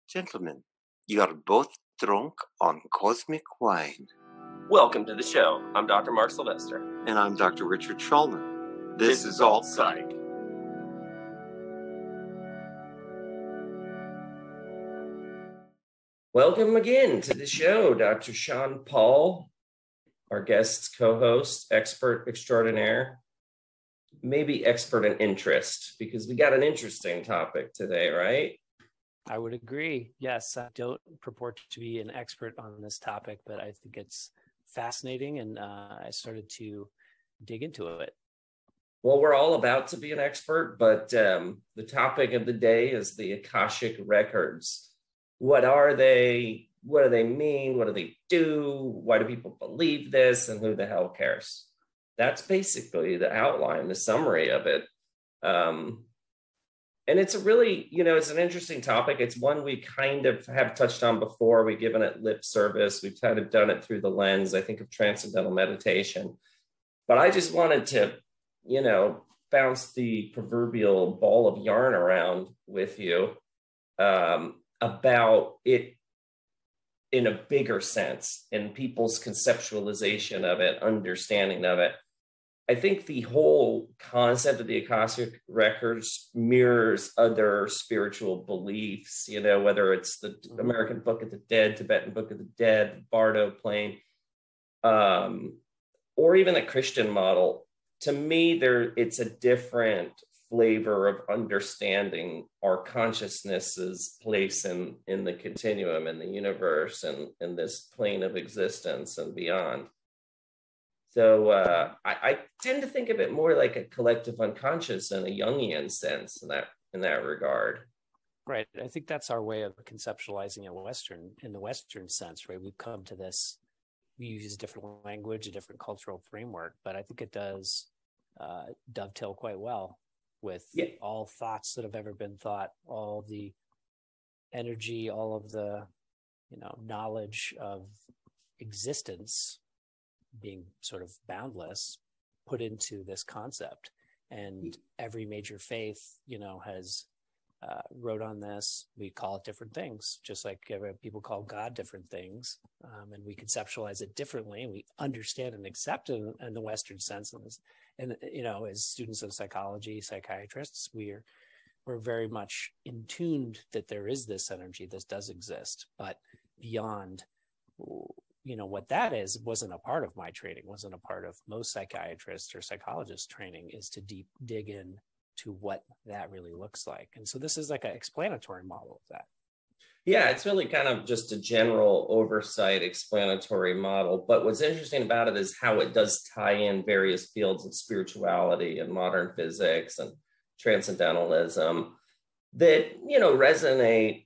Gentlemen, you are both drunk on cosmic wine. Welcome to the show. I'm Dr. Mark Sylvester. And I'm Dr. Richard Schallman. This is Alt Psych. Welcome again to the show, Dr. Sean Paul, our guest co-host, expert extraordinaire, maybe expert in interest, because we got an interesting topic today, right? I would agree. Yes, I don't purport to be an expert on this topic, but I think it's fascinating, and I started to dig into it. Well, we're all about to be an expert, but the topic of the day is the Akashic Records. What are they? What do they mean? What do they do? Why do people believe this? And who the hell cares? That's basically the outline, the summary of it. And it's a really, it's an interesting topic. It's one we kind of have touched on before. We've given it lip service. We've kind of done it through the lens, I think, of transcendental meditation. But I just wanted to, bounce the proverbial ball of yarn around with you about it in a bigger sense, in people's conceptualization of it, understanding of it. I think the whole concept of the Akashic Records mirrors other spiritual beliefs, whether it's the American Book of the Dead, Tibetan Book of the Dead, Bardo plane, or even the Christian model. To me, it's a different flavor of understanding our consciousness's place in the continuum, in the universe, and in this plane of existence and beyond. So I tend to think of it more like a collective unconscious in a Jungian sense in that regard. Right. I think that's our way of conceptualizing in the Western sense, right? We've come to this, we use different language, a different cultural framework, but I think it does dovetail quite well with all thoughts that have ever been thought, all the energy, all of the, knowledge of existence being sort of boundless, put into this concept. And every major faith, has wrote on this. We call it different things, just like people call God different things. And we conceptualize it differently, and we understand and accept it in the Western sense. And as students of psychology, psychiatrists, we're very much in tuned that there is this energy, this does exist, but beyond, what that is wasn't a part of my training, wasn't a part of most psychiatrists or psychologists training, is to dig in to what that really looks like. And so this is like an explanatory model of that. Yeah, it's really kind of just a general oversight explanatory model. But what's interesting about it is how it does tie in various fields of spirituality and modern physics and transcendentalism that, resonate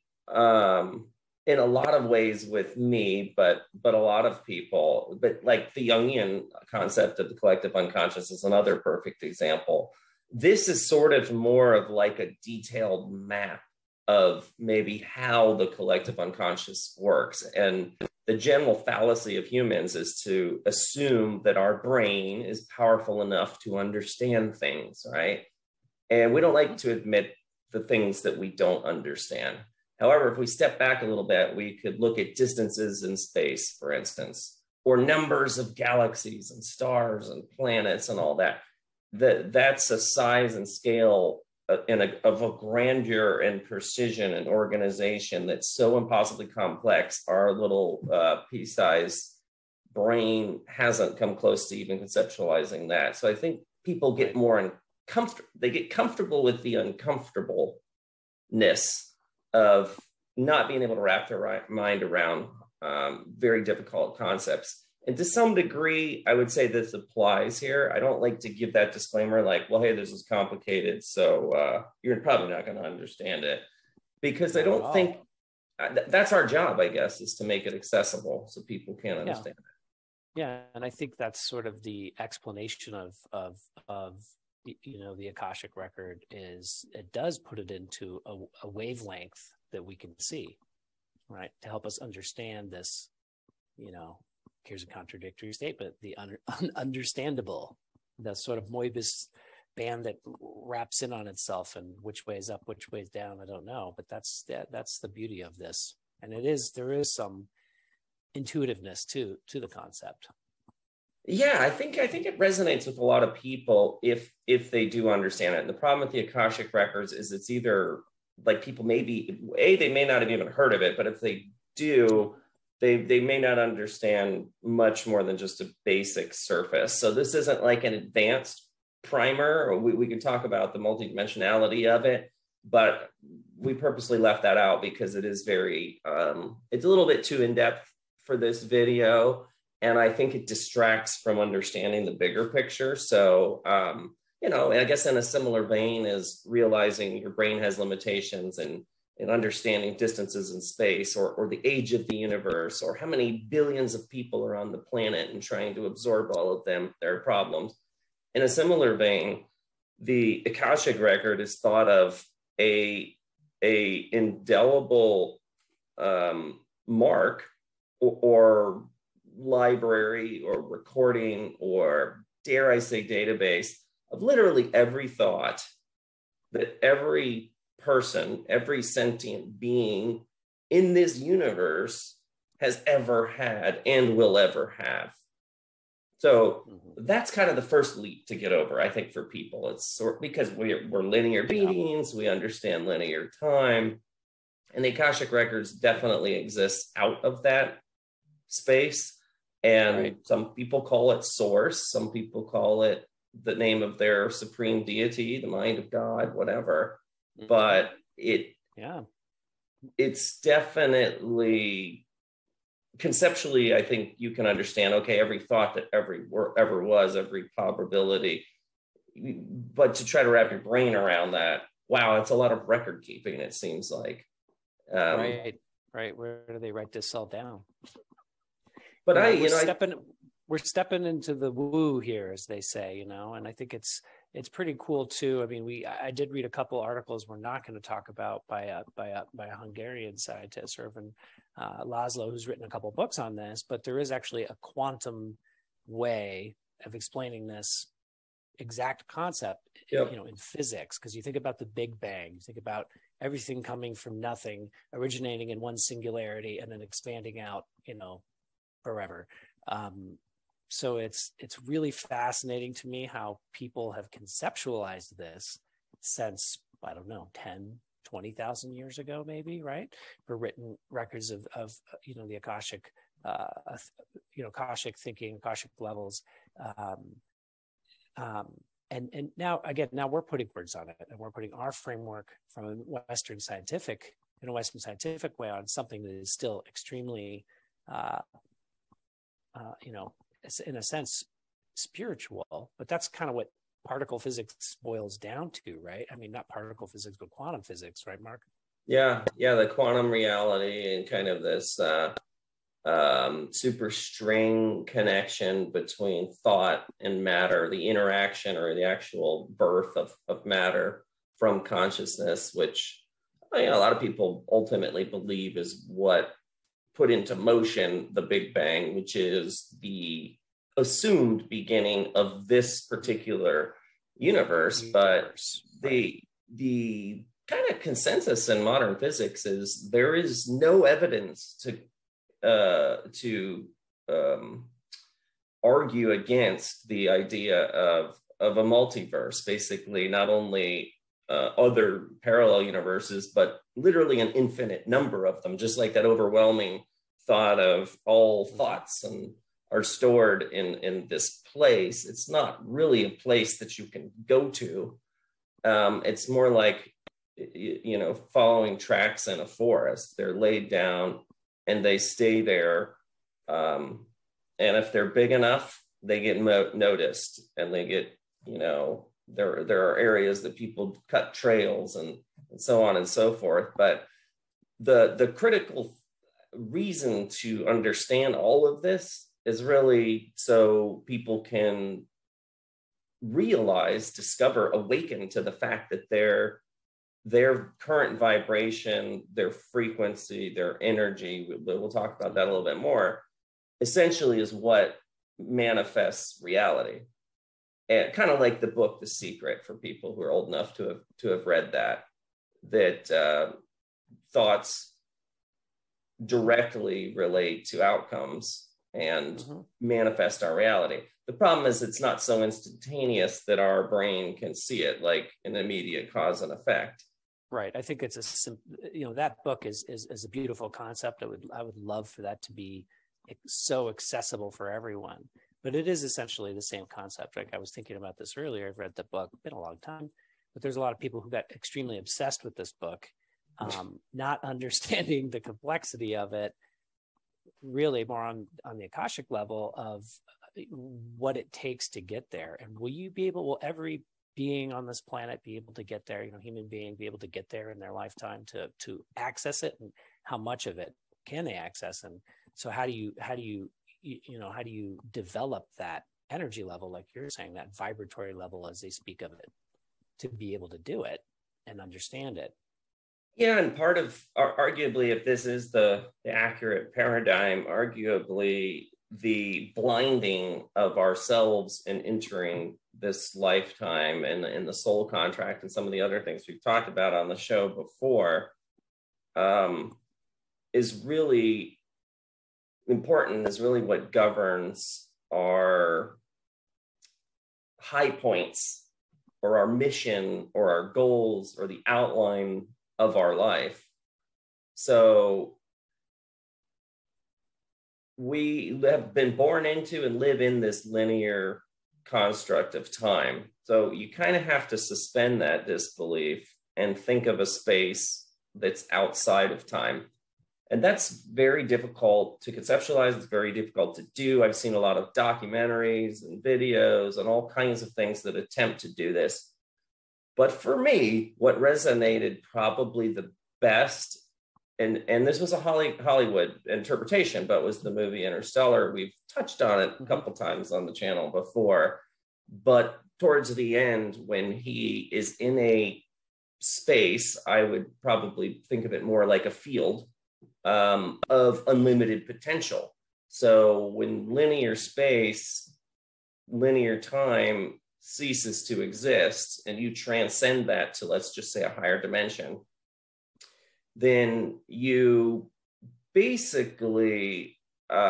in a lot of ways with me, but a lot of people. But like the Jungian concept of the collective unconscious is another perfect example. This is sort of more of like a detailed map of maybe how the collective unconscious works. And the general fallacy of humans is to assume that our brain is powerful enough to understand things, right? And we don't like to admit the things that we don't understand. However, if we step back a little bit, we could look at distances in space, for instance, or numbers of galaxies and stars and planets and all that. That's a size and scale of a grandeur and precision and organization that's so impossibly complex. Our little pea-sized brain hasn't come close to even conceptualizing that. So I think people get more they get comfortable with the uncomfortableness of not being able to wrap their mind around very difficult concepts. And to some degree, I would say this applies here. I don't like to give that disclaimer like, well, hey, this is complicated, so you're probably not going to understand it. Because I don't think that's our job, I guess, is to make it accessible so people can understand it. Yeah, and I think that's sort of the explanation of the Akashic Record is it does put it into a wavelength that we can see, right? To help us understand this, here's a contradictory statement, the understandable, the sort of Moebius band that wraps in on itself, and which way is up, which way is down, I don't know. But that's the beauty of this, and there is some intuitiveness to the concept. Yeah, I think it resonates with a lot of people if they do understand it. And the problem with the Akashic records is it's either like people they may not have even heard of it, but if they do, they may not understand much more than just a basic surface. So this isn't like an advanced primer, or we can talk about the multidimensionality of it, but we purposely left that out because it is very, it's a little bit too in-depth for this video. And I think it distracts from understanding the bigger picture. So, and I guess in a similar vein is realizing your brain has limitations and understanding distances in space, or the age of the universe, or how many billions of people are on the planet, and trying to absorb all of their problems. In a similar vein, the Akashic record is thought of a indelible mark or library or recording, or dare I say database, of literally every thought that every person, every sentient being in this universe has ever had and will ever have. So that's kind of the first leap to get over, I think, for people. It's because we're linear beings, we understand linear time, and the Akashic records definitely exist out of that space. And some people call it source, some people call it the name of their supreme deity, the mind of God, whatever. But it's definitely conceptually, I think you can understand, okay, every thought that ever was, every probability, but to try to wrap your brain around that, wow, it's a lot of record keeping, it seems like. Right. Where do they write this all down? But we're stepping into the woo here, as they say, and I think it's pretty cool too. I mean, I did read a couple articles we're not going to talk about by a Hungarian scientist, Ervin Laszlo, who's written a couple of books on this. But there is actually a quantum way of explaining this exact concept, in physics. Because you think about the Big Bang, you think about everything coming from nothing, originating in one singularity, and then expanding out, forever. So it's really fascinating to me how people have conceptualized this since, I don't know, 10, 20,000 years ago, maybe, right? For written records of the Akashic, Akashic thinking, Akashic levels. And now we're putting words on it, and we're putting our framework from a Western scientific way on something that is still extremely, in a sense, spiritual. But that's kind of what particle physics boils down to, right? I mean, not particle physics, but quantum physics, right, Mark? Yeah, the quantum reality and kind of this super string connection between thought and matter, the interaction or the actual birth of matter from consciousness, which a lot of people ultimately believe is what put into motion the Big Bang, which is the assumed beginning of this particular universe. But the kind of consensus in modern physics is there is no evidence to argue against the idea of a multiverse, basically not only other parallel universes, but literally an infinite number of them, just like that overwhelming thought of all thoughts and are stored in this place. It's not really a place that you can go to. It's more like, following tracks in a forest. They're laid down and they stay there. And if they're big enough, they get noticed, and they get, there are areas that people cut trails and so on and so forth. But the critical reason to understand all of this is really so people can discover, awaken to the fact that their current vibration, their frequency, their energy, we'll talk about that a little bit more, essentially is what manifests reality. and kind of like the book The Secret, for people who are old enough to have read that thoughts directly relate to outcomes and manifest our reality. The problem is it's not so instantaneous that our brain can see it like an immediate cause and effect. Right. I think it's that book is a beautiful concept. I would love for that to be so accessible for everyone, but it is essentially the same concept. Like, I was thinking about this earlier. I've read the book, been a long time, but there's a lot of people who got extremely obsessed with this book, not understanding the complexity of it, really more on the Akashic level of what it takes to get there. And will every being on this planet be able to get there, human being be able to get there in their lifetime to access it, and how much of it can they access? And so how do you develop that energy level, like you're saying, that vibratory level, as they speak of it, to be able to do it and understand it? Yeah, and part of, arguably, if this is the accurate paradigm, arguably the blinding of ourselves in entering this lifetime and the soul contract and some of the other things we've talked about on the show before is really important, is really what governs our high points or our mission or our goals or the outline of our life. So we have been born into and live in this linear construct of time. So you kind of have to suspend that disbelief and think of a space that's outside of time. And that's very difficult to conceptualize. It's very difficult to do. I've seen a lot of documentaries and videos and all kinds of things that attempt to do this. But for me, what resonated probably the best, and this was a Hollywood interpretation, but was the movie Interstellar. We've touched on it a couple times on the channel before, but towards the end, when he is in a space, I would probably think of it more like a field of unlimited potential. So when linear space, linear time ceases to exist, and you transcend that to, let's just say, a higher dimension, then you basically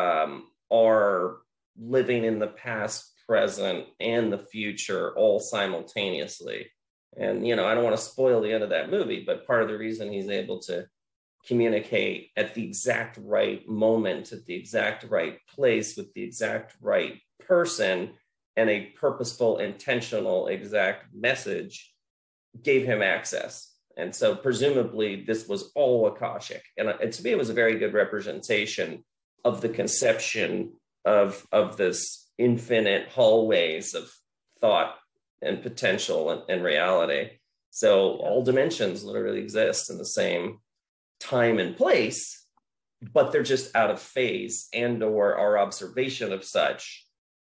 are living in the past, present, and the future all simultaneously. And, I don't want to spoil the end of that movie, but part of the reason he's able to communicate at the exact right moment, at the exact right place, with the exact right person, and a purposeful, intentional, exact message gave him access. And so presumably this was all Akashic. And to me, it was a very good representation of the conception of this infinite hallways of thought and potential and reality. So all dimensions literally exist in the same time and place, but they're just out of phase, and or our observation of such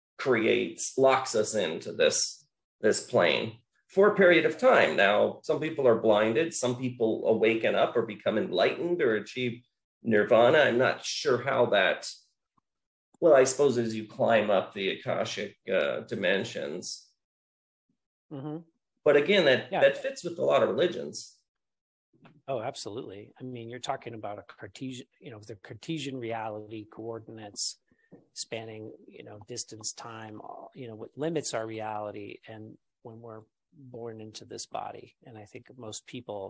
locks us into this plane for a period of time. Now, some people are blinded, some people awaken up or become enlightened or achieve nirvana. I'm not sure how that, well, I suppose as you climb up the Akashic dimensions. Mm-hmm. But again, that fits with a lot of religions. Oh, absolutely. I mean, you're talking about a Cartesian, the Cartesian reality, coordinates spanning, distance, time, what limits our reality. And when we're born into this body, and I think most people,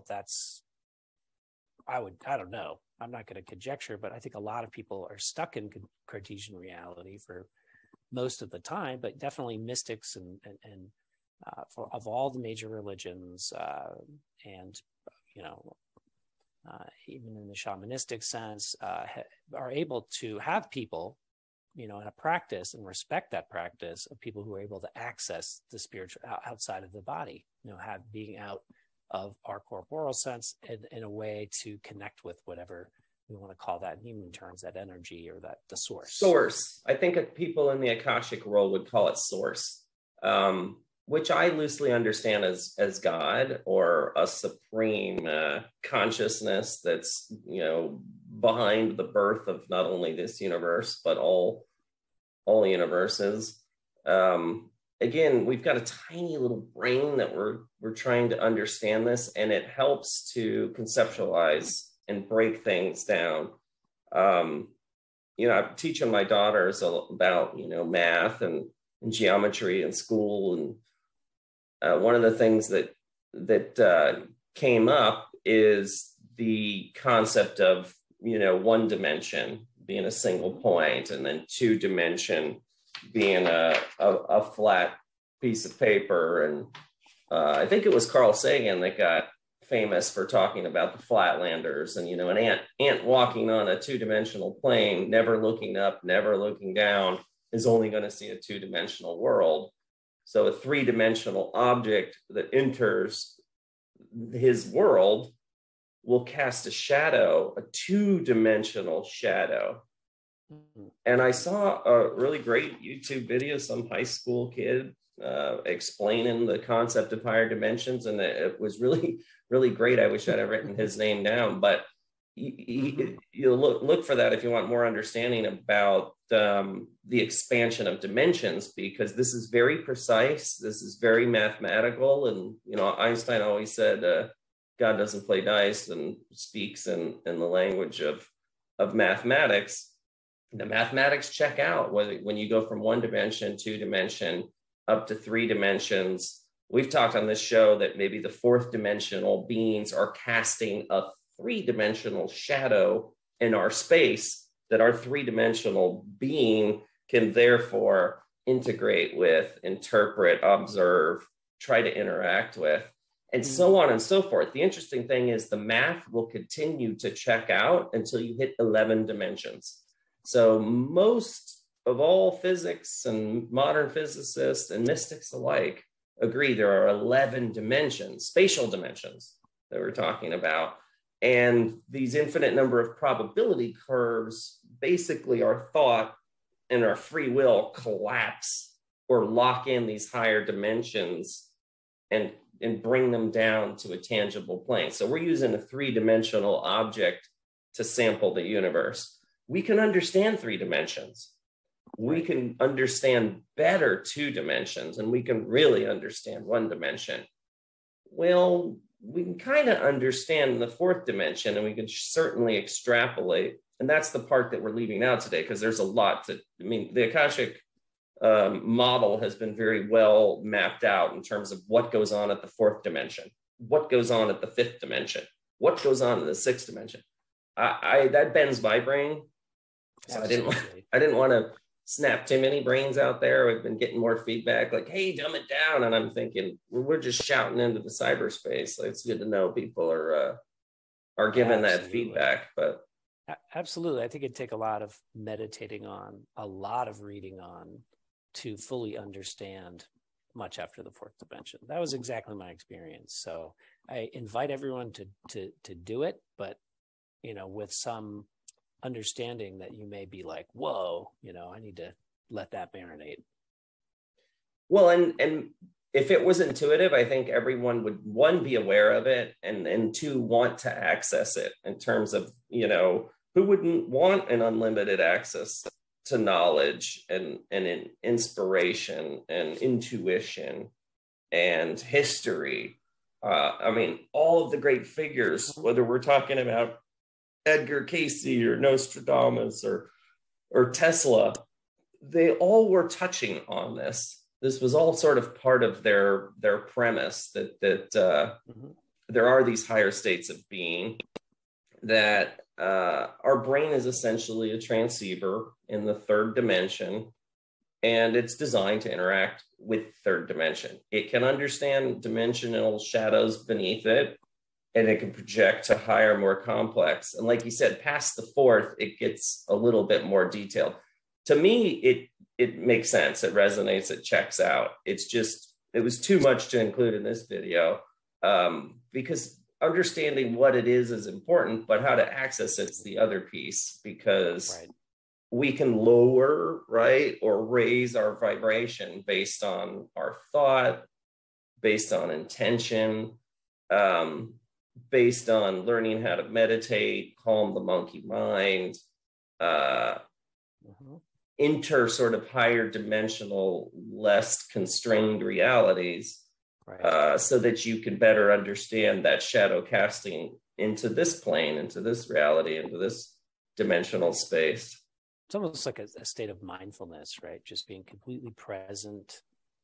I don't know, I'm not going to conjecture, but I think a lot of people are stuck in Cartesian reality for most of the time, but definitely mystics and of all the major religions, and even in the shamanistic sense, are able to have people, in a practice, and respect that practice of people who are able to access the spiritual outside of the body, being out of our corporeal sense in a way to connect with whatever we want to call that in human terms, that energy or the source. Source. I think people in the Akashic world would call it source, which I loosely understand as God, or a supreme consciousness that's, behind the birth of not only this universe, but all universes. again, we've got a tiny little brain that we're trying to understand this, and it helps to conceptualize and break things down. I'm teaching my daughters about, math and geometry in school. And one of the things that came up is the concept of, one dimension being a single point, and then two dimension being a flat piece of paper. And I think it was Carl Sagan that got famous for talking about the flatlanders, and an ant walking on a two-dimensional plane, never looking up, never looking down, is only going to see a two-dimensional world. So a three-dimensional object that enters his world will cast a shadow, a two-dimensional shadow. And I saw a really great YouTube video, some high school kid explaining the concept of higher dimensions, and it was really, really great. I wish I'd have written his name down, but you look for that if you want more understanding about the expansion of dimensions, because this is very precise. This is very mathematical. And, Einstein always said, God doesn't play dice and speaks in the language of mathematics. The mathematics check out when you go from one dimension, two dimension, up to three dimensions. We've talked on this show that maybe the fourth dimensional beings are casting a three-dimensional shadow in our space that our three-dimensional being can therefore integrate with, interpret, observe, try to interact with, and so on and so forth. The interesting thing is the math will continue to check out until you hit 11 dimensions. So most of all physics and modern physicists and mystics alike agree there are 11 dimensions, spatial dimensions that we're talking about. And these infinite number of probability curves basically are thought and our free will collapse or lock in these higher dimensions and bring them down to a tangible plane. So we're using a three-dimensional object to sample the universe. We can understand three dimensions. We can understand better two dimensions, and we can really understand one dimension. Well, we can kind of understand the fourth dimension, and we can certainly extrapolate. And that's the part that we're leaving out today, because there's a lot the Akashic model has been very well mapped out in terms of what goes on at the fourth dimension, what goes on at the fifth dimension, what goes on in the sixth dimension. That bends my brain. So I didn't want to snap too many brains out there. We've been getting more feedback like, hey, dumb it down. And I'm thinking, we're just shouting into the cyberspace. It's good to know people are giving that feedback. But absolutely. I think it'd take a lot of meditating on, a lot of reading on, to fully understand much after the fourth dimension. That was exactly my experience. So I invite everyone to do it, but with some understanding that you may be like, whoa, I need to let that marinate. Well, and if it was intuitive, I think everyone would, one, be aware of it, and two, want to access it, in terms of, who wouldn't want an unlimited access to knowledge and inspiration and intuition and history. All of the great figures, whether we're talking about Edgar Cayce or Nostradamus or Tesla, they all were touching on this. This was all sort of part of their premise that there are these higher states of being, that our brain is essentially a transceiver in the third dimension, and it's designed to interact with third dimension. It can understand dimensional shadows beneath it, and it can project to higher, more complex. And like you said, past the fourth, it gets a little bit more detailed. To me, it makes sense. It resonates. It checks out. It's just, it was too much to include in this video, because understanding what it is important, but how to access it's the other piece, because we can lower, or raise our vibration based on our thought, based on intention, based on learning how to meditate, calm the monkey mind. enter sort of higher dimensional, less constrained realities, Right. so that you can better understand that shadow casting into this plane, into this reality, into this dimensional space. It's almost like a state of mindfulness, right? Just being completely present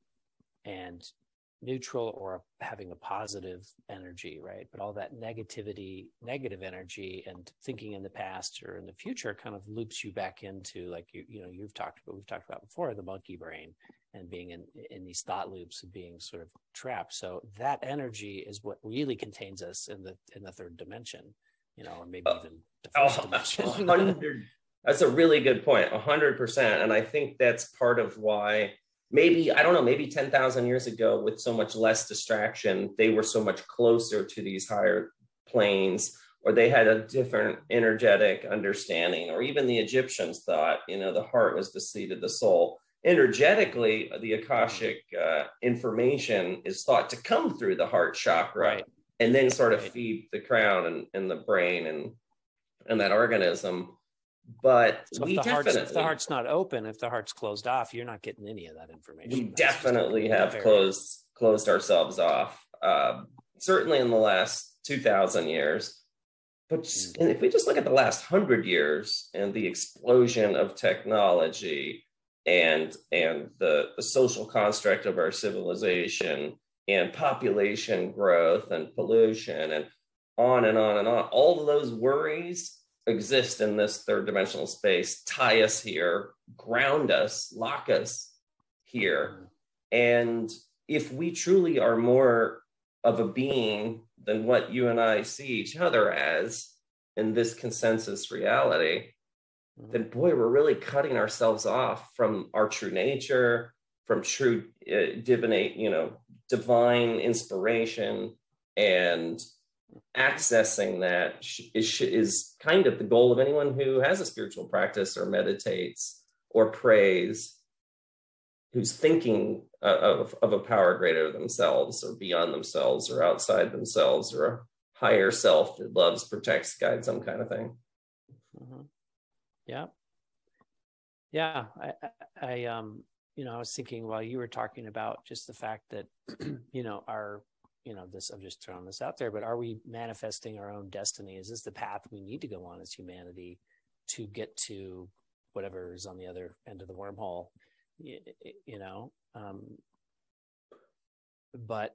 and neutral, or having a positive energy, right? But all that negative energy and thinking in the past or in the future kind of loops you back into, like we've talked about before, the monkey brain, and being in these thought loops and being sort of trapped. So that energy is what really contains us in the third dimension, or maybe even the first dimension. 100. That's a really good point. 100%. And I think that's part of why maybe 10,000 years ago, with so much less distraction, they were so much closer to these higher planes, or they had a different energetic understanding, or even the Egyptians thought, the heart was the seat of the soul. Energetically, the Akashic information is thought to come through the heart chakra, right, and then sort of feed the crown and the brain and that organism. But so if the heart's not open, if the heart's closed off, you're not getting any of that information. We definitely have closed ourselves off, certainly in the last 2,000 years. But if we just look at the last 100 years and the explosion of technology and the social construct of our civilization and population growth and pollution and on and on and on, all of those worries exist in this third dimensional space, tie us here, ground us, lock us here. And if we truly are more of a being than what you and I see each other as in this consensus reality, then boy, we're really cutting ourselves off from our true nature, from true divine inspiration, and accessing that is kind of the goal of anyone who has a spiritual practice or meditates or prays, who's thinking of a power greater than themselves or beyond themselves or outside themselves, or a higher self that loves, protects, guides them, kind of thing. Mm-hmm. Yeah. I was thinking while you were talking about just the fact that, I'm just throwing this out there, but are we manifesting our own destiny? Is this the path we need to go on as humanity to get to whatever is on the other end of the wormhole? But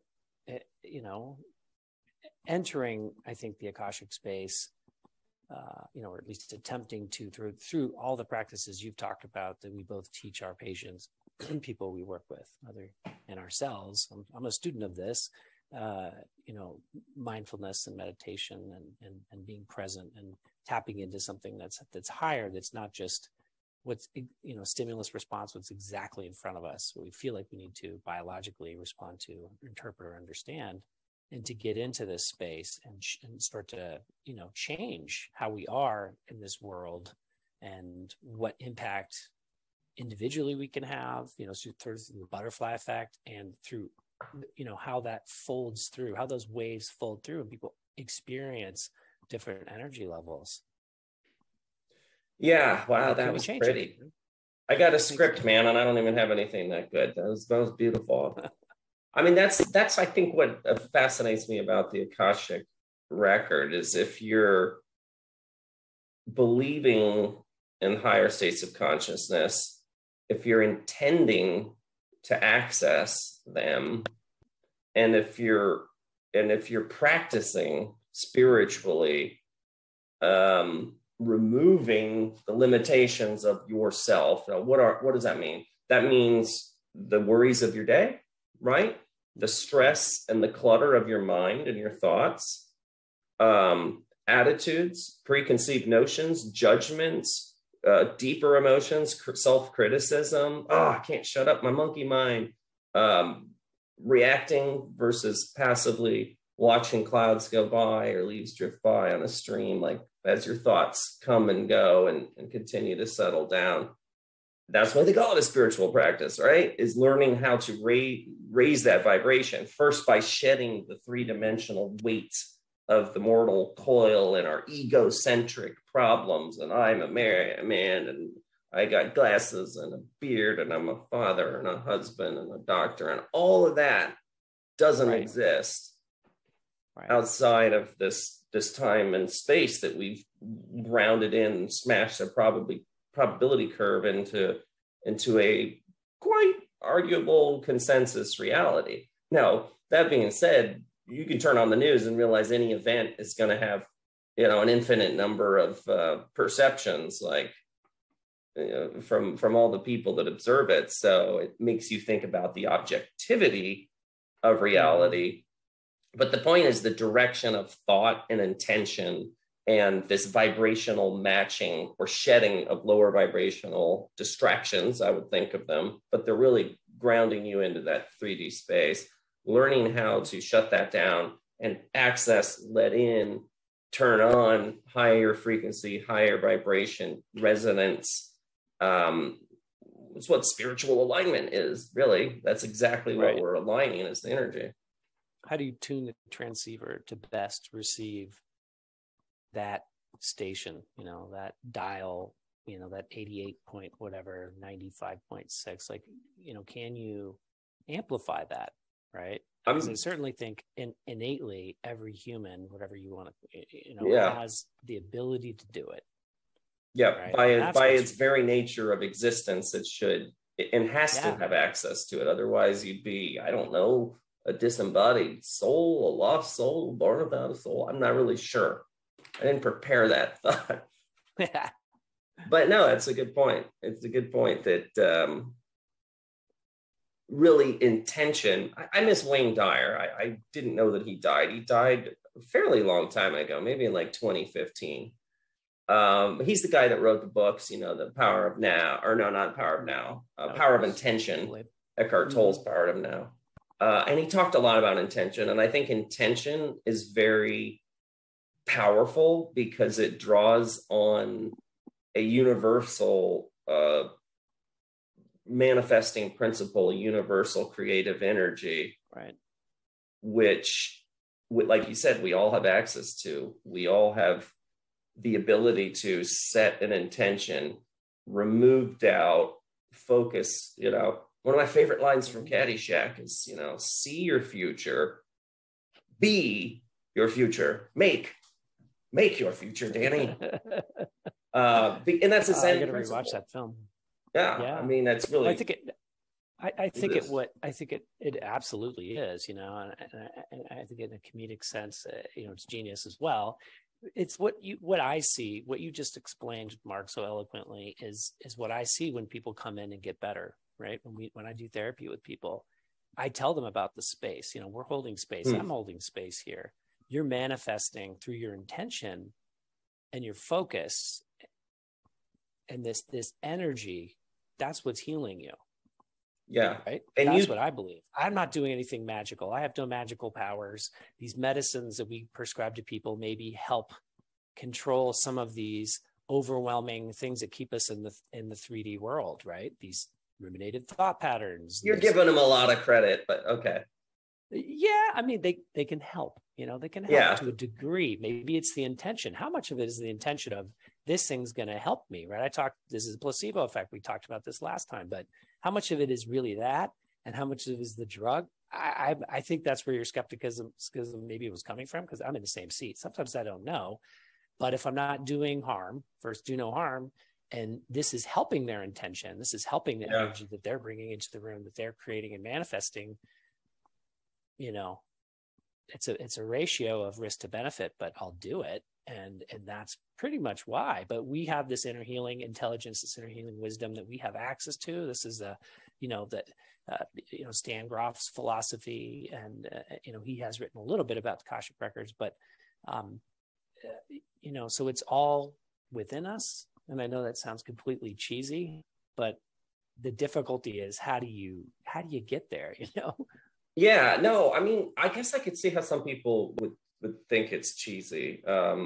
entering, I think, the Akashic space, or at least attempting to through all the practices you've talked about that we both teach our patients and people we work with, and ourselves. I'm a student of this, mindfulness and meditation and being present and tapping into something that's higher. That's not just what's, stimulus response, what's exactly in front of us, what we feel like we need to biologically respond to, interpret, or understand. And to get into this space and start to, change how we are in this world and what impact individually we can have, through the butterfly effect and through, how that folds through, how those waves fold through and people experience different energy levels. Yeah. Wow. That was pretty. I got a script, man, and I don't even have anything that good. That was beautiful. I mean, that's I think what fascinates me about the Akashic record is if you're believing in higher states of consciousness, if you're intending to access them, and if you're practicing spiritually, removing the limitations of yourself. Now, what does that mean? That means the worries of your day, right? The stress and the clutter of your mind and your thoughts, attitudes, preconceived notions, judgments, deeper emotions, self-criticism. Oh, I can't shut up my monkey mind. Reacting versus passively watching clouds go by or leaves drift by on a stream, like as your thoughts come and go and continue to settle down. That's why they call it a spiritual practice, right? Is learning how to raise that vibration, first by shedding the three-dimensional weight of the mortal coil and our egocentric problems. And I'm a man and I got glasses and a beard and I'm a father and a husband and a doctor, and all of that doesn't exist outside of this time and space that we've rounded in and smashed a probability curve into a quite arguable consensus reality. Now, that being said, you can turn on the news and realize any event is going to have, an infinite number of perceptions, like, from all the people that observe it. So it makes you think about the objectivity of reality. But the point is the direction of thought and intention and this vibrational matching or shedding of lower vibrational distractions, I would think of them, but they're really grounding you into that 3D space, learning how to shut that down and access, let in, turn on higher frequency, higher vibration, resonance. It's what spiritual alignment is, really. That's exactly what we're aligning is the energy. How do you tune the transceiver to best receive that station, that dial, that 88 point whatever, 95.6, like, can you amplify that, right? Because I certainly think innately every human, whatever you want to, has the ability to do it. Yeah, right? by its very nature of existence, it should and has to have access to it. Otherwise, you'd be, I don't know, a disembodied soul, a lost soul, born without a soul. I'm not really sure. I didn't prepare that thought. But no, it's a good point. It's a good point that really intention. I miss Wayne Dyer. I didn't know that he died. He died a fairly long time ago, maybe in like 2015. He's the guy that wrote the books, The Power of Now, or no, not Power of Now, Power of Intention, Eckhart Tolle's Power of Now. And he talked a lot about intention. And I think intention is very powerful because it draws on a universal manifesting principle, a universal creative energy, right? Which, like you said, we all have access to. We all have the ability to set an intention, remove doubt, focus. One of my favorite lines from Caddyshack is, see your future, be your future, make your future, Danny. And that's the same. I got to rewatch that film. Yeah, I mean, that's really. I think it absolutely is. And I think in a comedic sense, it's genius as well. It's what I see, what you just explained, Mark, so eloquently is what I see when people come in and get better, right? When I do therapy with people, I tell them about the space. We're holding space. I'm holding space here. You're manifesting through your intention and your focus and this energy. That's what's healing you. Yeah. Right. And that's what I believe. I'm not doing anything magical. I have no magical powers. These medicines that we prescribe to people maybe help control some of these overwhelming things that keep us in the 3D world, right? These ruminated thought patterns. You're giving them a lot of credit, but okay. Yeah, I mean, they can help. They can help to a degree. Maybe it's the intention. How much of it is the intention of this thing's going to help me, right? This is a placebo effect. We talked about this last time, but how much of it is really that, and how much of it is the drug? I think that's where your skepticism maybe was coming from, because I'm in the same seat. Sometimes I don't know, but if I'm not doing harm, first do no harm, and this is helping their intention, this is helping the energy that they're bringing into the room, that they're creating and manifesting. It's a ratio of risk to benefit, but I'll do it. And that's pretty much why. But we have this inner healing intelligence, this inner healing wisdom that we have access to. This is Stan Grof's philosophy, and he has written a little bit about the Akashic records, but so it's all within us. And I know that sounds completely cheesy, but the difficulty is how do you get there? Yeah, no, I mean, I guess I could see how some people would think it's cheesy.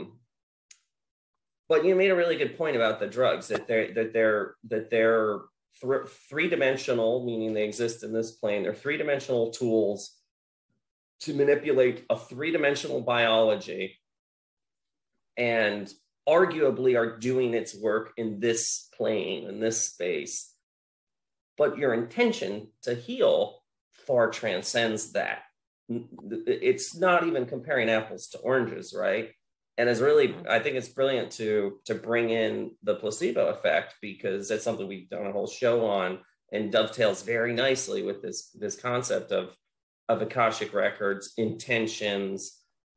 But you made a really good point about the drugs, that they're three-dimensional, meaning they exist in this plane. They're three-dimensional tools to manipulate a three-dimensional biology and arguably are doing its work in this plane, in this space. But your intention to heal far transcends that. It's not even comparing apples to oranges, right? And it's really, I think it's brilliant to bring in the placebo effect, because that's something we've done a whole show on, and dovetails very nicely with this concept of Akashic records, intentions,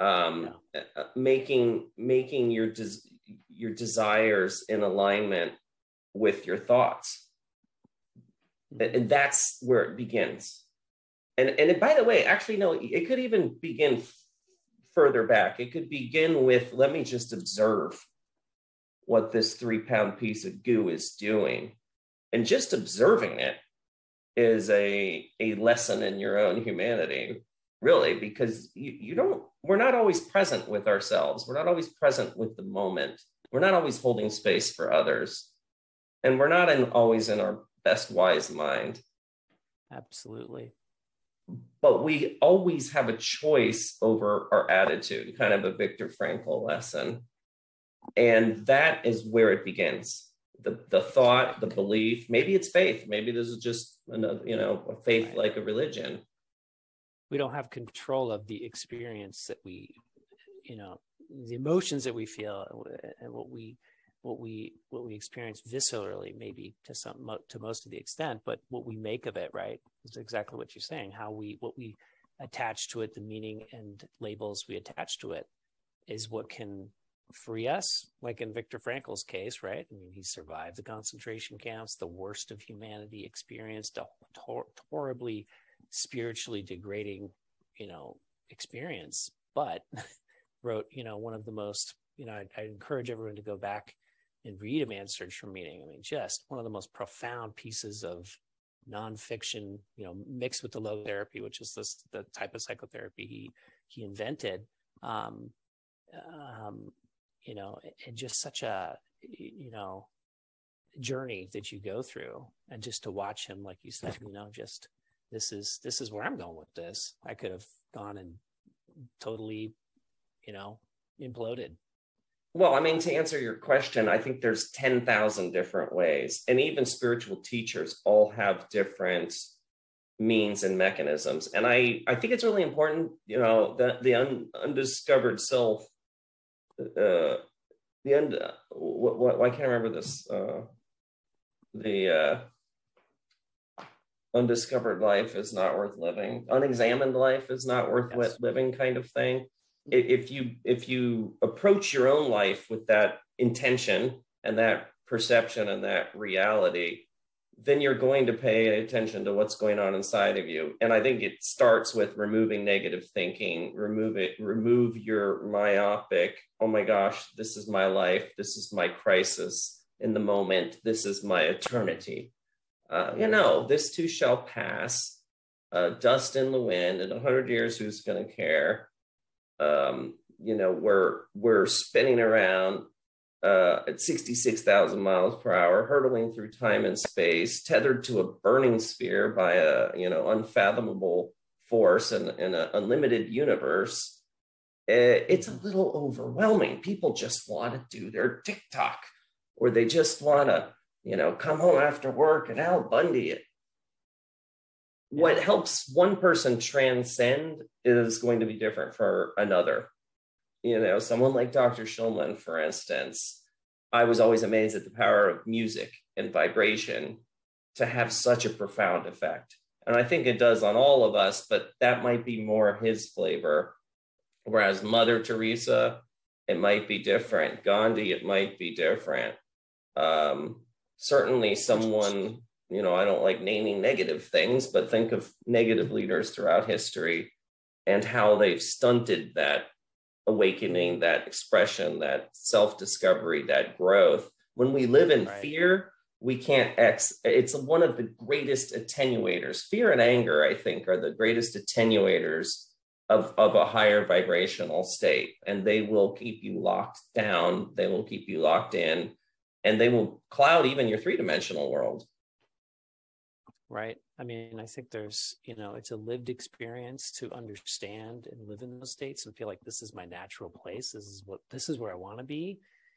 making your desires in alignment with your thoughts. And that's where it begins. And by the way, actually, no, it could even begin further back. It could begin with, let me just observe what this 3-pound piece of goo is doing. And just observing it is a lesson in your own humanity, really, because we're not always present with ourselves. We're not always present with the moment. We're not always holding space for others. And we're not always in our best wise mind. Absolutely. But we always have a choice over our attitude, kind of a Viktor Frankl lesson. And that is where it begins. The thought, the belief, maybe it's faith. Maybe this is just another, a faith Right. like a religion. We don't have control of the experience that we, the emotions that we feel, and what we experience viscerally, maybe to most of the extent, but what we make of it, right, is exactly what you're saying. What we attach to it, the meaning and labels we attach to it, is what can free us. Like in Viktor Frankl's case, right? I mean, he survived the concentration camps, the worst of humanity, experienced a horribly spiritually degrading, experience, but wrote, one of the most, I encourage everyone to go back and read A Man's Search for Meaning. I mean, just one of the most profound pieces of nonfiction, mixed with the logotherapy, which is the type of psychotherapy he invented. And just such a, journey that you go through, and just to watch him, like you said, just this is where I'm going with this. I could have gone and totally, imploded. Well, I mean, to answer your question, I think there's 10,000 different ways, and even spiritual teachers all have different means and mechanisms. And I think it's really important, the undiscovered self, why can't I remember this? The undiscovered life is not worth living. Unexamined life is not worth living, kind of thing. If you approach your own life with that intention and that perception and that reality, then you're going to pay attention to what's going on inside of you. And I think it starts with removing negative thinking, remove your myopic, oh my gosh, this is my life, this is my crisis in the moment, this is my eternity. This too shall pass, dust in the wind, in 100 years, who's going to care? We're spinning around at 66,000 miles per hour, hurtling through time and space, tethered to a burning sphere by a unfathomable force in an unlimited universe. It's a little overwhelming. People just want to do their TikTok, or they just want to come home after work and Al Bundy it. What helps one person transcend is going to be different for another. Someone like Dr. Schulman, for instance, I was always amazed at the power of music and vibration to have such a profound effect. And I think it does on all of us, but that might be more his flavor. Whereas Mother Teresa, it might be different. Gandhi, it might be different. Certainly someone, I don't like naming negative things, but think of negative leaders throughout history and how they've stunted that awakening, that expression, that self-discovery, that growth. When we live in fear, we can't it's one of the greatest attenuators. Fear and anger, I think, are the greatest attenuators of a higher vibrational state. And they will keep you locked down. They will keep you locked in, and they will cloud even your three-dimensional world. Right. I mean, I think there's, it's a lived experience to understand and live in those states and feel like this is my natural place. This is where I want to be.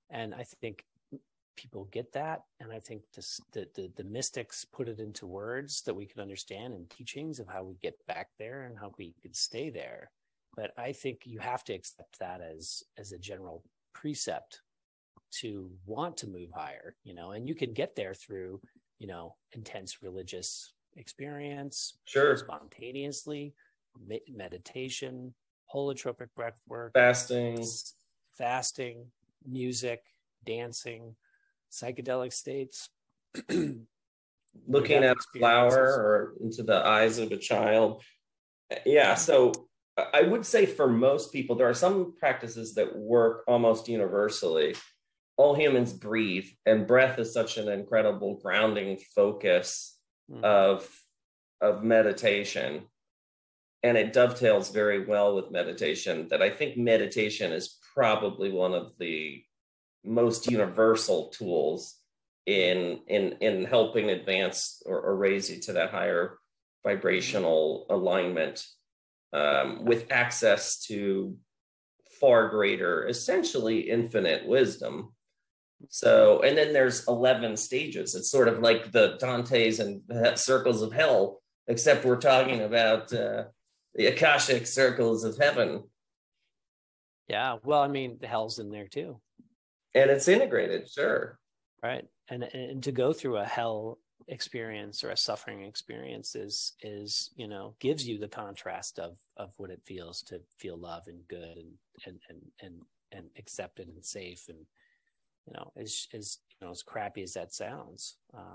And I think people get that. And I think the mystics put it into words that we can understand, and teachings of how we get back there and how we could stay there. But I think you have to accept that as a general precept to want to move higher, and you can get there through, intense religious experience, Sure, spontaneously, meditation, holotropic breath work, fasting, music, dancing, psychedelic states, looking at a flower or into the eyes of a child. Yeah, so I would say for most people, there are some practices that work almost universally. All humans breathe, and breath is such an incredible grounding focus of meditation. And it dovetails very well with meditation, that I think meditation is probably one of the most universal tools in helping advance or raise you to that higher vibrational alignment, with access to far greater, essentially infinite wisdom. So, and then there's 11 stages. It's sort of like the Dante's and circles of hell, except we're talking about the Akashic circles of heaven. Yeah, well, I mean, the hell's in there too. And it's integrated, sure. Right. And to go through a hell experience or a suffering experience is gives you the contrast of what it feels to feel love and good and accepted and safe, and as crappy as that sounds,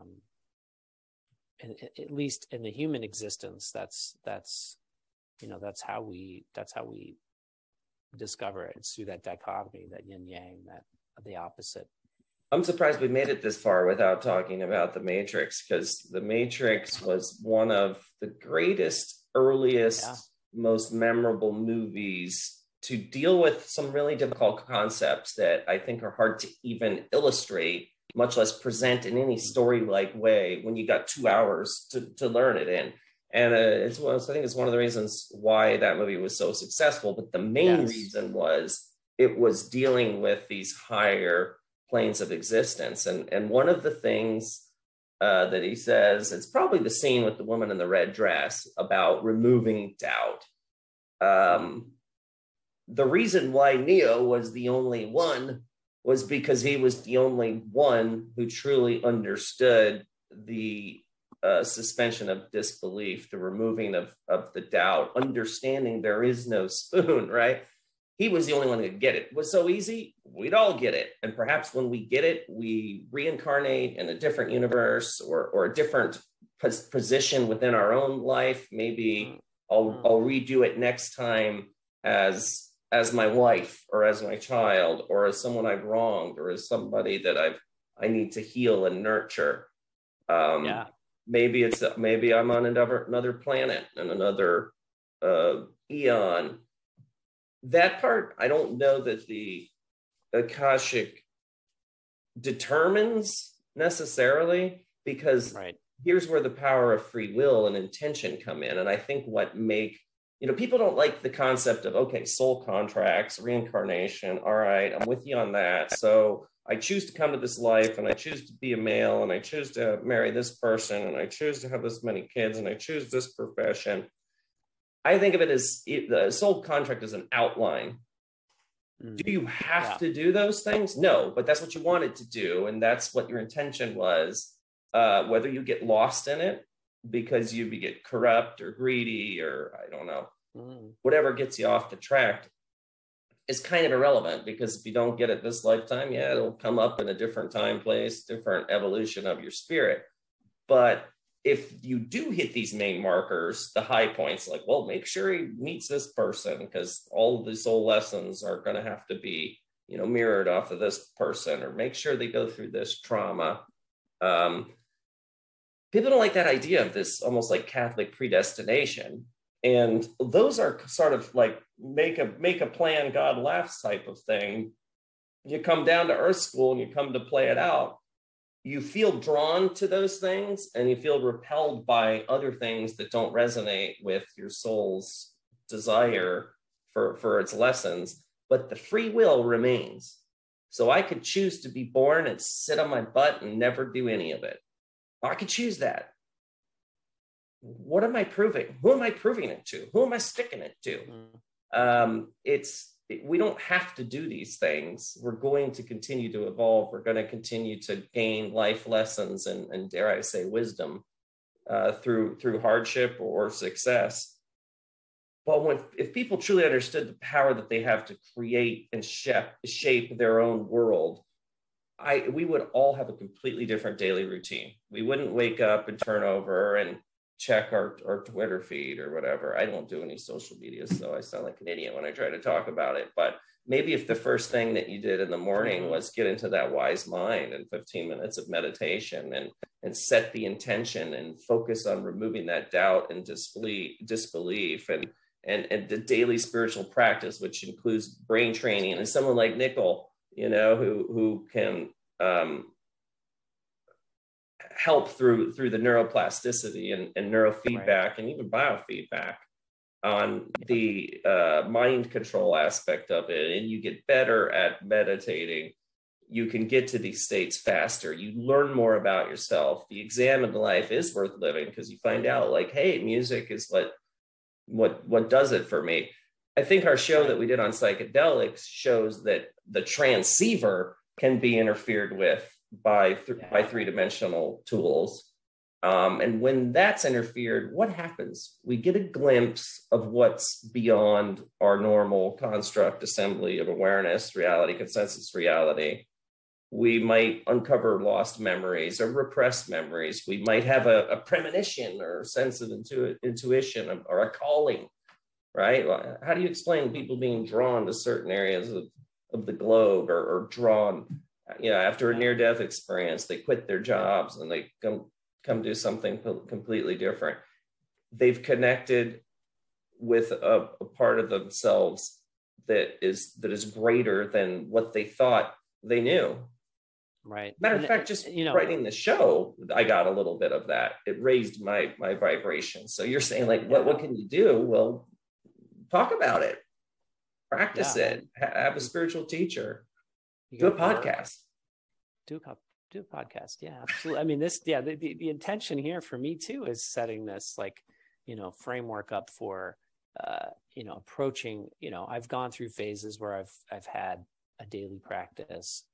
and at least in the human existence, that's how we discover it. It's through that dichotomy, that yin yang, that the opposite. I'm surprised we made it this far without talking about The Matrix, because The Matrix was one of the greatest, earliest, most memorable movies to deal with some really difficult concepts that I think are hard to even illustrate, much less present in any story-like way when you got 2 hours to learn it in. And I think it's one of the reasons why that movie was so successful. But the main reason was it was dealing with these higher planes of existence. And one of the things that he says, it's probably the scene with the woman in the red dress about removing doubt. The reason why Neo was the only one was because he was the only one who truly understood the suspension of disbelief, the removing of the doubt, understanding there is no spoon, right? He was the only one who could get it. It was so easy, we'd all get it. And perhaps when we get it, we reincarnate in a different universe or a different position within our own life. Maybe I'll redo it next time as my wife, or as my child, or as someone I've wronged, or as somebody that I need to heal and nurture. Maybe I'm on another planet and another eon. That part, I don't know that the Akashic determines necessarily, because here's where the power of free will and intention come in. And I think what people don't like the concept of, okay, soul contracts, reincarnation. All right, I'm with you on that. So I choose to come to this life, and I choose to be a male, and I choose to marry this person, and I choose to have this many kids, and I choose this profession. I think of it as the soul contract as an outline. Do you have to do those things? No, but that's what you wanted to do. And that's what your intention was. Whether you get lost in it because you get corrupt or greedy, or I don't know, whatever gets you off the track is kind of irrelevant, because if you don't get it this lifetime, it'll come up in a different time, place, different evolution of your spirit. But if you do hit these main markers, the high points, like, well, make sure he meets this person, because all of the soul lessons are going to have to be, mirrored off of this person, or make sure they go through this trauma. People don't like that idea of this almost like Catholic predestination. And those are sort of like make a plan, God laughs type of thing. You come down to Earth School and you come to play it out. You feel drawn to those things, and you feel repelled by other things that don't resonate with your soul's desire for its lessons. But the free will remains. So I could choose to be born and sit on my butt and never do any of it. I could choose that. What am I proving? Who am I proving it to? Who am I sticking it to? We don't have to do these things. We're going to continue to evolve. We're going to continue to gain life lessons and dare I say wisdom through hardship or success. But if people truly understood the power that they have to create and shape their own world, we would all have a completely different daily routine. We wouldn't wake up and turn over and check our Twitter feed or whatever. I don't do any social media, so I sound like an idiot when I try to talk about it. But maybe if the first thing that you did in the morning was get into that wise mind and 15 minutes of meditation and set the intention and focus on removing that doubt and disbelief and the daily spiritual practice, which includes brain training, and someone like Nicole, who can help through the neuroplasticity and neurofeedback, right, and even biofeedback on the mind control aspect of it, and you get better at meditating, you can get to these states faster. You learn more about yourself. The exam in life is worth living because you find out, like, hey, music is what does it for me. I think our show that we did on psychedelics shows that the transceiver can be interfered with by three-dimensional tools. And when that's interfered, what happens? We get a glimpse of what's beyond our normal construct assembly of awareness, reality, consensus reality. We might uncover lost memories or repressed memories. We might have a premonition or a sense of intuition or a calling, right? How do you explain people being drawn to certain areas of the globe or drawn, after a near-death experience, they quit their jobs and they come do something completely different. They've connected with a part of themselves that is greater than what they thought they knew. Right. Matter of fact, just writing the show, I got a little bit of that. It raised my vibration. So you're saying, like, what can you do? Well, talk about it, practice it, have a spiritual teacher, do a podcast. Do a podcast. Yeah, absolutely. I mean, the intention here for me too is setting this framework up for, approaching, I've gone through phases where I've had a daily practice,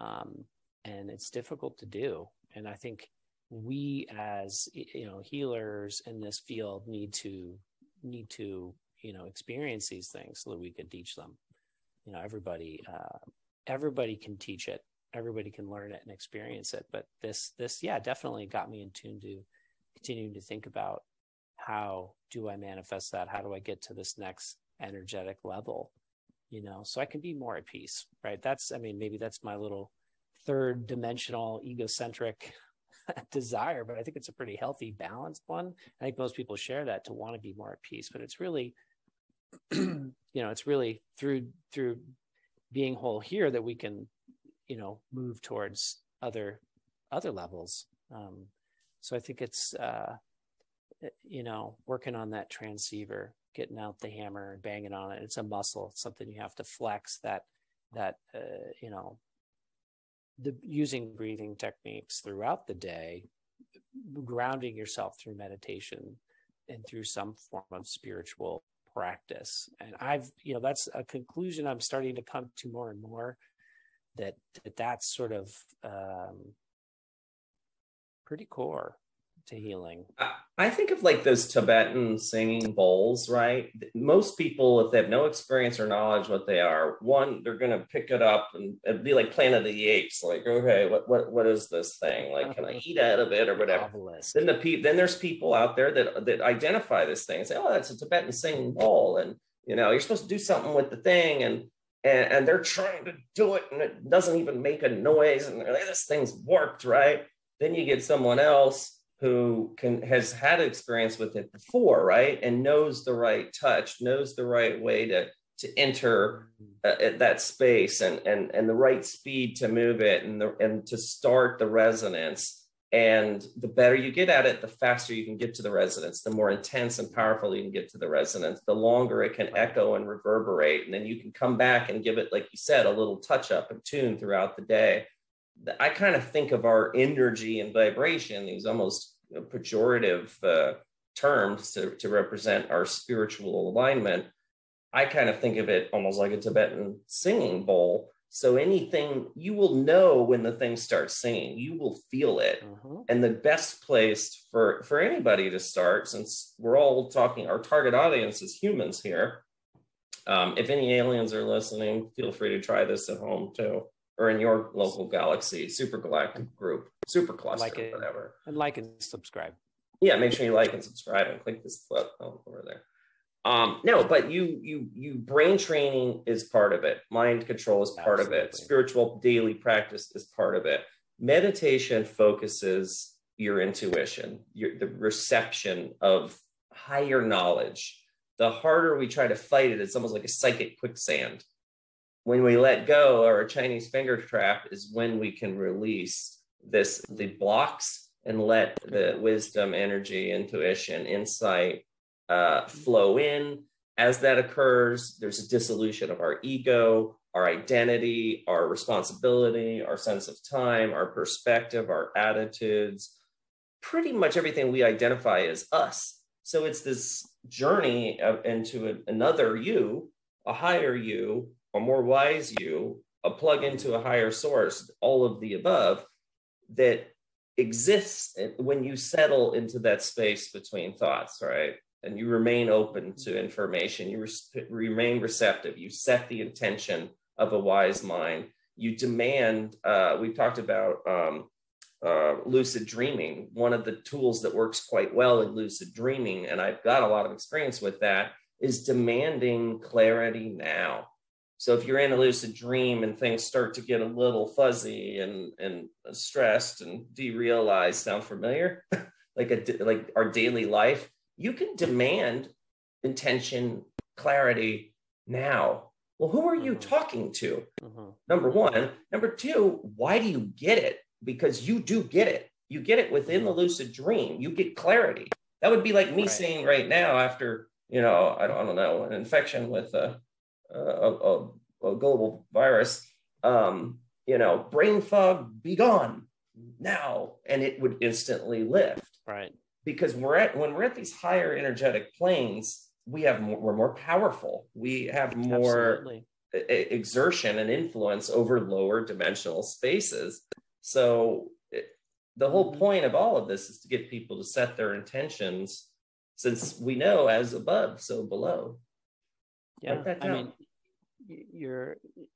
and it's difficult to do. And I think we as, healers in this field need to, experience these things so that we can teach them. Everybody can teach it. Everybody can learn it and experience it. But this definitely got me in tune to continuing to think about, how do I manifest that? How do I get to this next energetic level? So I can be more at peace, right? Maybe that's my little third dimensional egocentric desire, but I think it's a pretty healthy, balanced one. I think most people share that, to want to be more at peace, but it's really, it's really through being whole here that we can, move towards other levels. So I think it's, working on that transceiver, getting out the hammer and banging on it. It's a muscle. It's something you have to flex, using breathing techniques throughout the day, grounding yourself through meditation and through some form of spiritual practice. And that's a conclusion I'm starting to come to more and more, that's sort of pretty core to healing. I think of like those Tibetan singing bowls, right? Most people, if they have no experience or knowledge what they are, one, they're going to pick it up and it'd be like Planet of the Apes. Like, okay, what is this thing? Like, can I eat out of it or whatever? Then there's people out there that identify this thing and say, oh, that's a Tibetan singing bowl. And, you're supposed to do something with the thing. And they're trying to do it and it doesn't even make a noise. And they're like, this thing's warped, right? Then you get someone else who has had experience with it before, right? And knows the right touch, knows the right way to enter that space and the right speed to move it and to start the resonance. And the better you get at it, the faster you can get to the resonance, the more intense and powerful you can get to the resonance, the longer it can echo and reverberate. And then you can come back and give it, like you said, a little touch up and tune throughout the day. I kind of think of our energy and vibration, these almost pejorative terms to represent our spiritual alignment. I kind of think of it almost like a Tibetan singing bowl. So anything, you will know when the thing starts singing, you will feel it. And the best place for anybody to start, since we're all talking, our target audience is humans here. If any aliens are listening, feel free to try this at home too, or in your local galaxy, super galactic group, super cluster, whatever. And like and subscribe. Yeah, make sure you like and subscribe and click this flip over there. No, but you brain training is part of it. Mind control is part of it. Spiritual daily practice is part of it. Meditation focuses your intuition, the reception of higher knowledge. The harder we try to fight it, it's almost like a psychic quicksand. When we let go, or a Chinese finger trap, is when we can release the blocks and let the wisdom, energy, intuition, insight flow in. As that occurs, there's a dissolution of our ego, our identity, our responsibility, our sense of time, our perspective, our attitudes, pretty much everything we identify as us. So it's this journey into another you, a higher you, a more wise you, a plug into a higher source, all of the above, that exists when you settle into that space between thoughts, right? And you remain open to information, you remain receptive, you set the intention of a wise mind, you demand, we talked about lucid dreaming. One of the tools that works quite well in lucid dreaming, and I've got a lot of experience with that, is demanding clarity now. So if you're in a lucid dream and things start to get a little fuzzy and stressed and derealized, sound familiar? like our daily life, you can demand intention, clarity now. Well, who are you talking to? Number one. Number two, why do you get it? Because you do get it. You get it within the lucid dream. You get clarity. That would be like me saying right now, after, I don't know, an infection with a global virus, brain fog, be gone now. And it would instantly lift. Right. Because when we're at these higher energetic planes, we're more powerful. We have more exertion and influence over lower dimensional spaces. So the whole point of all of this is to get people to set their intentions, since we know as above, so below. Yeah, I mean, you're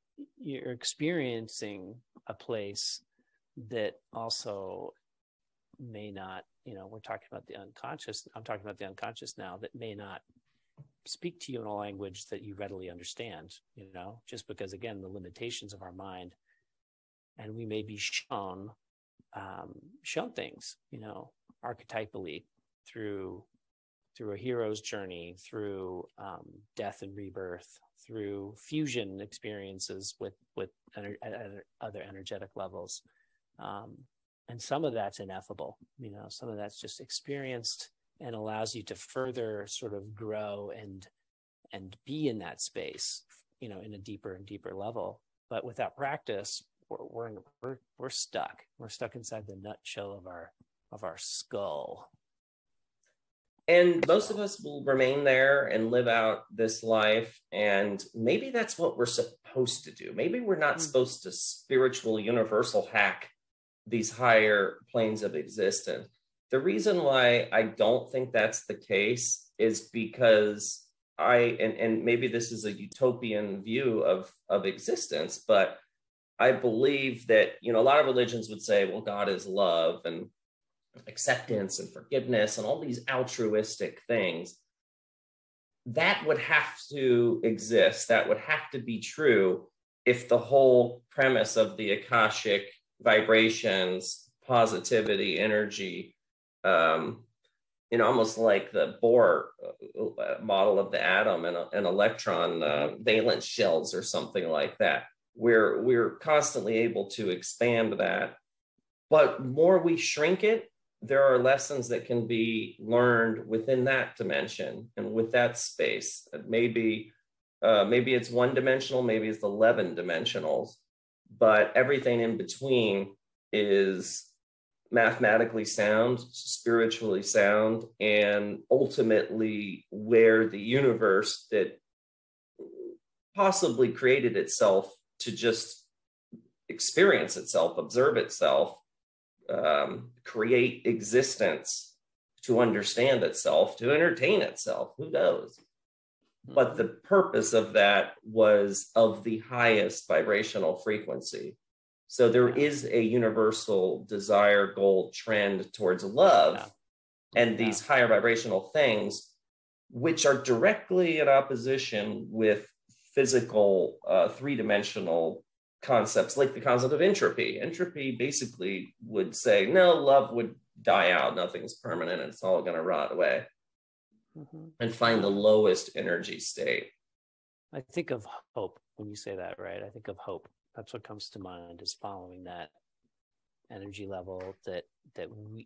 experiencing a place that also may not, we're talking about the unconscious. I'm talking about the unconscious now, that may not speak to you in a language that you readily understand, just because, again, the limitations of our mind, and we may be shown things, archetypally through a hero's journey, through death and rebirth, through fusion experiences with other energetic levels. And some of that's ineffable, some of that's just experienced and allows you to further sort of grow and be in that space, in a deeper and deeper level. But without practice, we're stuck. We're stuck inside the nutshell of our skull. And most of us will remain there and live out this life. And maybe that's what we're supposed to do. Maybe we're not supposed to spiritual universal hack these higher planes of existence. The reason why I don't think that's the case is because and maybe this is a utopian view of existence, but I believe that, a lot of religions would say, well, God is love and acceptance and forgiveness and all these altruistic things. That would have to exist. That would have to be true if the whole premise of the Akashic vibrations, positivity, energy, almost like the Bohr model of the atom and an electron valence shells or something like that. We're constantly able to expand that. But more we shrink it, there are lessons that can be learned within that dimension and with that space. Maybe it's one dimensional, maybe it's 11 dimensionals, but everything in between is mathematically sound, spiritually sound, and ultimately where the universe that possibly created itself to just experience itself, observe itself, create existence, to understand itself, to entertain itself, who knows? But the purpose of that was of the highest vibrational frequency. So there is a universal desire, goal, trend towards love, and these higher vibrational things, which are directly in opposition with physical three-dimensional concepts, like the concept of entropy. Entropy basically would say, no, love would die out, nothing's permanent, it's all going to rot away, and find the lowest energy state. I think of hope when you say that, right? I think of hope. That's what comes to mind, is following that energy level that we,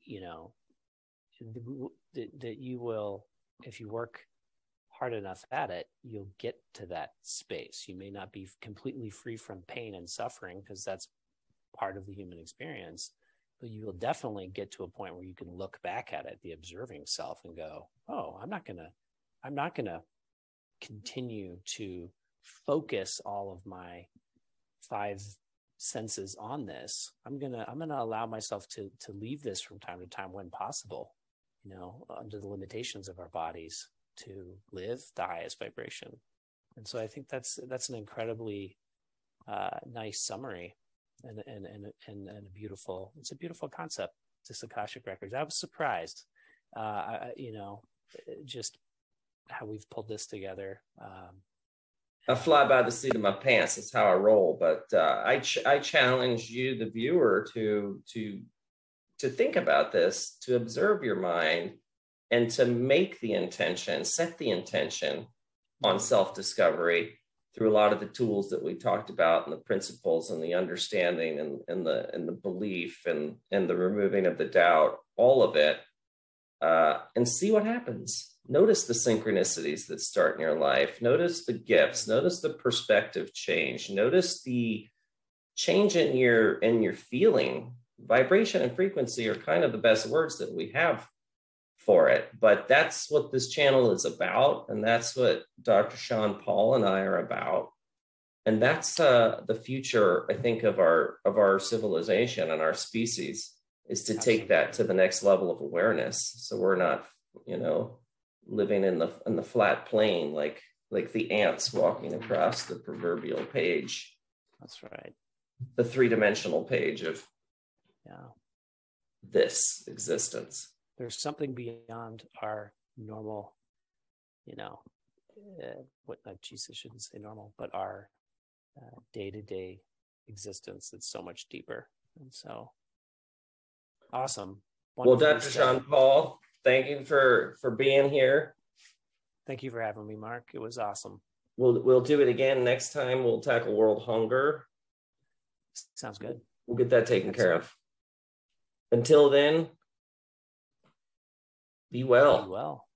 that you will, if you work hard enough at it, you'll get to that space. You may not be completely free from pain and suffering, because that's part of the human experience, but you will definitely get to a point where you can look back at it, the observing self, and go, oh, I'm not gonna continue to focus all of my five senses on this. I'm gonna allow myself to leave this from time to time when possible, under the limitations of our bodies, to live the highest vibration. And so I think that's an incredibly nice summary and a beautiful concept, this Akashic Records. I was surprised, just how we've pulled this together. I fly by the seat of my pants. That's how I roll. But I challenge you, the viewer, to think about this, to observe your mind, and to make the intention, set the intention on self-discovery through a lot of the tools that we talked about, and the principles and the understanding and the belief and the removing of the doubt, all of it, and see what happens. Notice the synchronicities that start in your life. Notice the gifts. Notice the perspective change. Notice the change in your feeling. Vibration and frequency are kind of the best words that we have for it, but that's what this channel is about, and that's what Dr. Sean Paul and I are about, and that's the future, I think, of our civilization and our species, is to take that to the next level of awareness. So we're not, living in the flat plane like the ants walking across the proverbial page. That's right. The three-dimensional page of this existence. There's something beyond our normal, Jesus shouldn't say normal, but our day-to-day existence that's so much deeper. And so, awesome. Well, Dr. Sean Paul, thank you for being here. Thank you for having me, Mark. It was awesome. We'll do it again next time. We'll tackle world hunger. Sounds good. We'll get that taken care of. Until then, be well. Be well.